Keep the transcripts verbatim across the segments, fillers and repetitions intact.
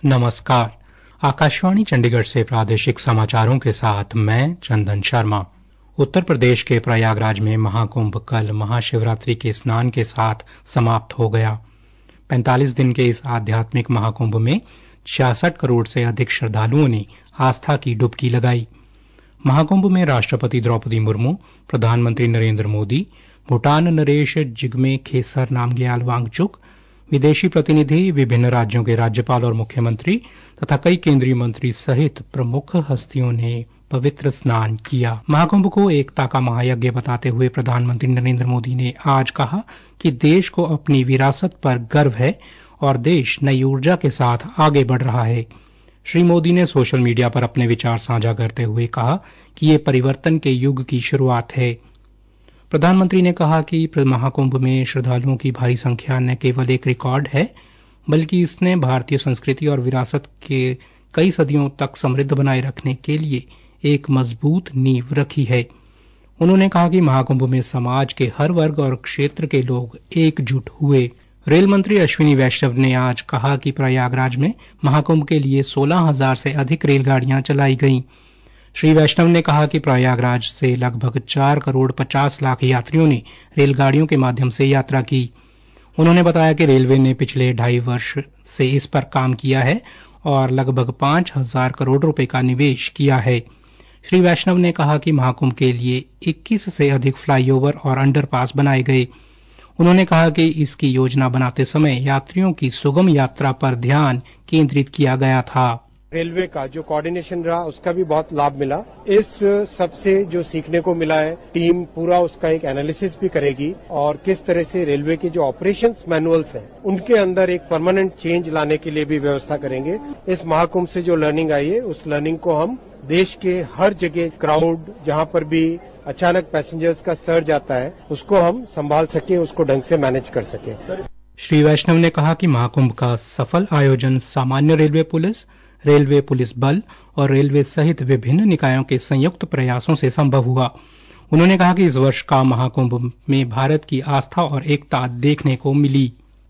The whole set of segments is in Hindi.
नमस्कार। आकाशवाणी चंडीगढ़ से प्रादेशिक समाचारों के साथ मैं चंदन शर्मा। उत्तर प्रदेश के प्रयागराज में महाकुंभ कल महाशिवरात्रि के स्नान के साथ समाप्त हो गया। पैंतालीस दिन के इस आध्यात्मिक महाकुंभ में छियासठ करोड़ से अधिक श्रद्धालुओं ने आस्था की डुबकी लगाई। महाकुंभ में राष्ट्रपति द्रौपदी मुर्मू, प्रधानमंत्री नरेंद्र मोदी, भूटान नरेश जिग्मे खेसर नामग्याल वांगचुक, विदेशी प्रतिनिधि, विभिन्न राज्यों के राज्यपाल और मुख्यमंत्री तथा कई केंद्रीय मंत्री सहित प्रमुख हस्तियों ने पवित्र स्नान किया। महाकुंभ को एकता का महायज्ञ बताते हुए प्रधानमंत्री नरेंद्र मोदी ने आज कहा कि देश को अपनी विरासत पर गर्व है और देश नई ऊर्जा के साथ आगे बढ़ रहा है। श्री मोदी ने सोशल मीडिया पर अपने विचार साझा करते हुए कहा कि ये परिवर्तन के युग की शुरुआत है। प्रधानमंत्री ने कहा कि महाकुंभ में श्रद्धालुओं की भारी संख्या न केवल एक रिकॉर्ड है, बल्कि इसने भारतीय संस्कृति और विरासत के कई सदियों तक समृद्ध बनाए रखने के लिए एक मजबूत नींव रखी है। उन्होंने कहा कि महाकुंभ में समाज के हर वर्ग और क्षेत्र के लोग एकजुट हुए। रेल मंत्री अश्विनी वैष्णव ने आज कहा कि प्रयागराज में महाकुंभ के लिए सोलह हजार से अधिक रेलगाड़ियां चलाई गईं। श्री वैष्णव ने कहा कि प्रयागराज से लगभग चार करोड़ पचास लाख यात्रियों ने रेलगाड़ियों के माध्यम से यात्रा की। उन्होंने बताया कि रेलवे ने पिछले ढाई वर्ष से इस पर काम किया है और लगभग पांच हजार करोड़ रुपए का निवेश किया है। श्री वैष्णव ने कहा कि महाकुंभ के लिए इक्कीस से अधिक फ्लाईओवर और अंडरपास बनाए गए। उन्होंने कहा कि इसकी योजना बनाते समय यात्रियों की सुगम यात्रा पर ध्यान केंद्रित किया गया था। रेलवे का जो कोऑर्डिनेशन रहा उसका भी बहुत लाभ मिला। इस सबसे जो सीखने को मिला है, टीम पूरा उसका एक एनालिसिस भी करेगी और किस तरह से रेलवे के जो ऑपरेशंस मैनुअल्स हैं उनके अंदर एक परमानेंट चेंज लाने के लिए भी व्यवस्था करेंगे। इस महाकुंभ से जो लर्निंग आई है उस लर्निंग को हम देश के हर जगह क्राउड जहां पर भी अचानक पैसेंजर्स का सर्ज आता है उसको हम संभाल सके, उसको ढंग से मैनेज कर सके। श्री वैष्णव ने कहा कि महाकुंभ का सफल आयोजन सामान्य रेलवे पुलिस, रेलवे पुलिस बल और रेलवे सहित विभिन्न निकायों के संयुक्त प्रयासों से संभव हुआ। उन्होंने कहा कि इस वर्ष का महाकुंभ में भारत की आस्था और एकता देखने को मिली।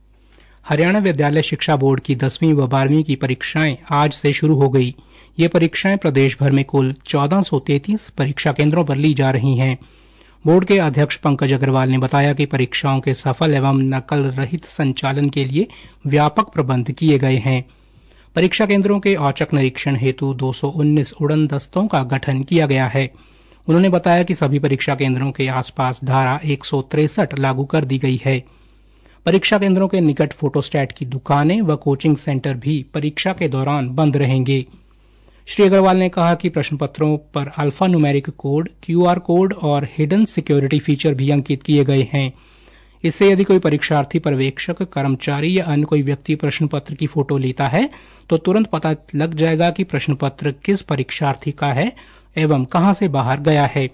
हरियाणा विद्यालय शिक्षा बोर्ड की दसवीं व बारहवीं की परीक्षाएं आज से शुरू हो गई। ये परीक्षाएं प्रदेश भर में कुल चौदह सौ तैंतीस परीक्षा केंद्रों पर ली जा रही हैं। बोर्ड के अध्यक्ष पंकज अग्रवाल ने बताया कि परीक्षाओं के सफल एवं नकल रहित संचालन के लिए व्यापक प्रबंध किए गए हैं। परीक्षा केंद्रों के औचक निरीक्षण हेतु दो सौ उन्नीस उड़न दस्तों का गठन किया गया है। उन्होंने बताया कि सभी परीक्षा केंद्रों के आसपास धारा एक सौ तिरसठ लागू कर दी गई है। परीक्षा केंद्रों के निकट फोटोस्टैट की दुकानें व कोचिंग सेंटर भी परीक्षा के दौरान बंद रहेंगे। श्री अग्रवाल ने कहा कि प्रश्न पत्रों पर alpha numeric code, QR code और हिडन सिक्योरिटी फीचर भी अंकित किए गए हैं। इससे यदि कोई परीक्षार्थी, पर्यवेक्षक, कर्मचारी या अन्य कोई व्यक्ति प्रश्न पत्र की फोटो लेता है तो तुरंत पता लग जाएगा कि प्रश्न पत्र किस परीक्षार्थी का है एवं कहां से बाहर गया है।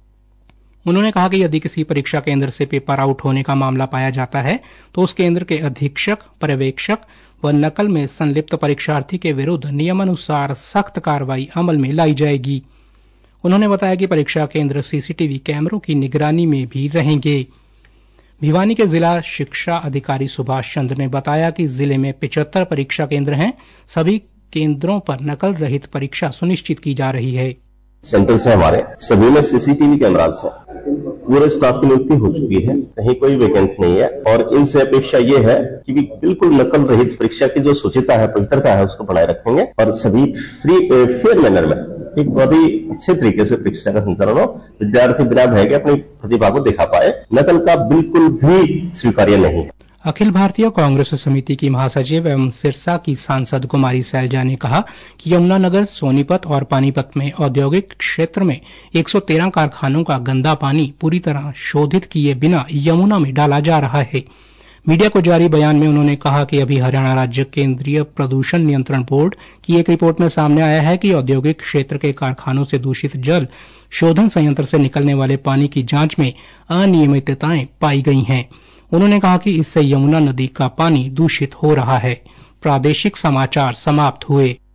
उन्होंने कहा कि यदि किसी परीक्षा केंद्र से पेपर आउट होने का मामला पाया जाता है तो उस केंद्र के अधीक्षक, पर्यवेक्षक व नकल में संलिप्त परीक्षार्थी के विरुद्ध नियमानुसार सख्त कार्रवाई अमल में लाई जाएगी। उन्होंने बताया कि परीक्षा केंद्र सीसीटीवी कैमरों की निगरानी में भी रहेंगे। भिवानी के जिला शिक्षा अधिकारी सुभाष चंद्र ने बताया कि जिले में पिचहत्तर परीक्षा केंद्र हैं। सभी केंद्रों पर नकल रहित परीक्षा सुनिश्चित की जा रही है। सेंटर से हमारे सभी में सीसीटीवी कैमरास है, पूरे स्टाफ की नियुक्ति हो चुकी है, कहीं कोई वैकेंट नहीं है और इनसे अपेक्षा ये है कि बिल्कुल नकल रहित परीक्षा की जो शुचिता है, पवित्रता है उसको बनाए रखेंगे और सभी फ्री फेयर मैनर में एक बहुत ही अच्छे तरीके से परीक्षा का संचालन हो। विद्यार्थी बिना भय के अपनी प्रतिभा को दिखा पाए, नकल का बिल्कुल भी स्वीकार्य नहीं है। अखिल भारतीय कांग्रेस समिति की महासचिव एवं सिरसा की सांसद कुमारी सैलजा ने कहा कि यमुनानगर, सोनीपत और पानीपत में औद्योगिक क्षेत्र में एक सौ तेरह कारखानों का गंदा पानी पूरी तरह शोधित किए बिना यमुना में डाला जा रहा है। मीडिया को जारी बयान में उन्होंने कहा कि अभी हरियाणा राज्य केंद्रीय प्रदूषण नियंत्रण बोर्ड की एक रिपोर्ट में सामने आया है कि औद्योगिक क्षेत्र के कारखानों से दूषित जल शोधन संयंत्र से निकलने वाले पानी की जांच में अनियमितताएं पाई गई हैं। उन्होंने कहा कि इससे यमुना नदी का पानी दूषित हो रहा है। प्रादेशिक समाचार समाप्त हुए।